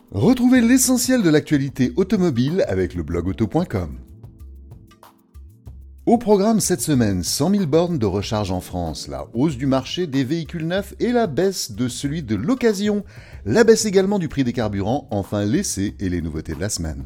Retrouvez l'essentiel de l'actualité automobile avec le blog auto.com. Au programme cette semaine, 100 000 bornes de recharge en France, la hausse du marché des véhicules neufs et la baisse de celui de l'occasion. La baisse également du prix des carburants, enfin l'essai et les nouveautés de la semaine.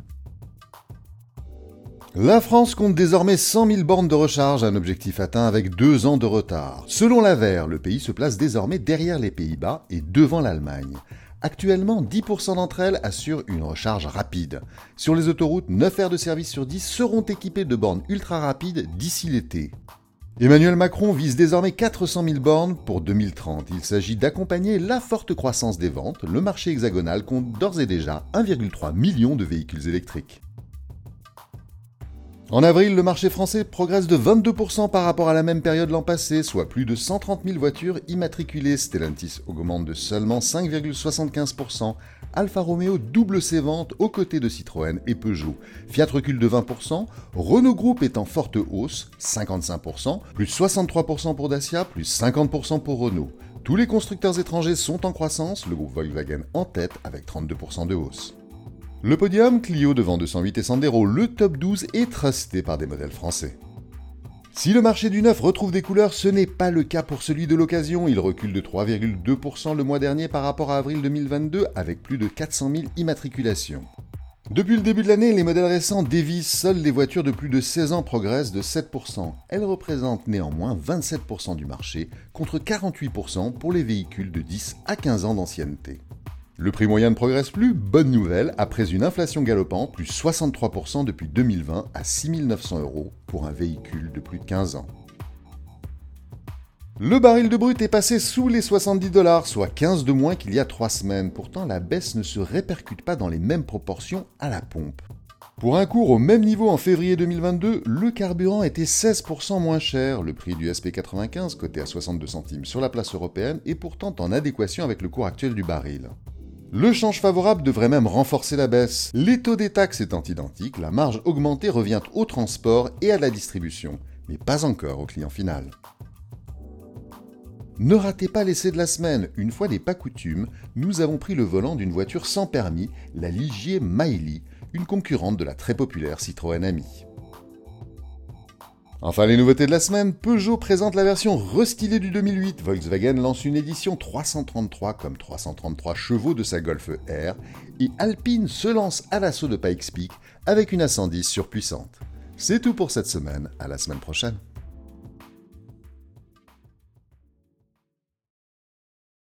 La France compte désormais 100 000 bornes de recharge, un objectif atteint avec 2 ans de retard. Selon l'AVER, le pays se place désormais derrière les Pays-Bas et devant l'Allemagne. Actuellement, 10% d'entre elles assurent une recharge rapide. Sur les autoroutes, 9 aires de service sur 10 seront équipées de bornes ultra rapides d'ici l'été. Emmanuel Macron vise désormais 400 000 bornes pour 2030. Il s'agit d'accompagner la forte croissance des ventes. Le marché hexagonal compte d'ores et déjà 1,3 million de véhicules électriques. En avril, le marché français progresse de 22% par rapport à la même période l'an passé, soit plus de 130 000 voitures immatriculées. Stellantis augmente de seulement 5,75%. Alfa Romeo double ses ventes aux côtés de Citroën et Peugeot. Fiat recule de 20%. Renault Group est en forte hausse, 55%, plus 63% pour Dacia, plus 50% pour Renault. Tous les constructeurs étrangers sont en croissance, le groupe Volkswagen en tête avec 32% de hausse. Le podium, Clio devant 208 et Sandero, le top 12 est trusté par des modèles français. Si le marché du neuf retrouve des couleurs, ce n'est pas le cas pour celui de l'occasion. Il recule de 3,2% le mois dernier par rapport à avril 2022 avec plus de 400 000 immatriculations. Depuis le début de l'année, les modèles récents dévisent. Seules les voitures de plus de 16 ans progressent de 7%. Elles représentent néanmoins 27% du marché contre 48% pour les véhicules de 10 à 15 ans d'ancienneté. Le prix moyen ne progresse plus, bonne nouvelle, après une inflation galopante, plus 63% depuis 2020 à 6 900 € pour un véhicule de plus de 15 ans. Le baril de brut est passé sous les 70 $, soit 15 de moins qu'il y a 3 semaines. Pourtant, la baisse ne se répercute pas dans les mêmes proportions à la pompe. Pour un cours au même niveau en février 2022, le carburant était 16% moins cher. Le prix du SP95, coté à 62 centimes sur la place européenne, est pourtant en adéquation avec le cours actuel du baril. Le change favorable devrait même renforcer la baisse. Les taux des taxes étant identiques, la marge augmentée revient au transport et à la distribution, mais pas encore au client final. Ne ratez pas l'essai de la semaine. Une fois n'est pas coutume, nous avons pris le volant d'une voiture sans permis, la Ligier Mailly, une concurrente de la très populaire Citroën Ami. Enfin, les nouveautés de la semaine, Peugeot présente la version restylée du 2008, Volkswagen lance une édition 333 comme 333 chevaux de sa Golf R, et Alpine se lance à l'assaut de Pikes Peak avec une A110 surpuissante. C'est tout pour cette semaine, à la semaine prochaine.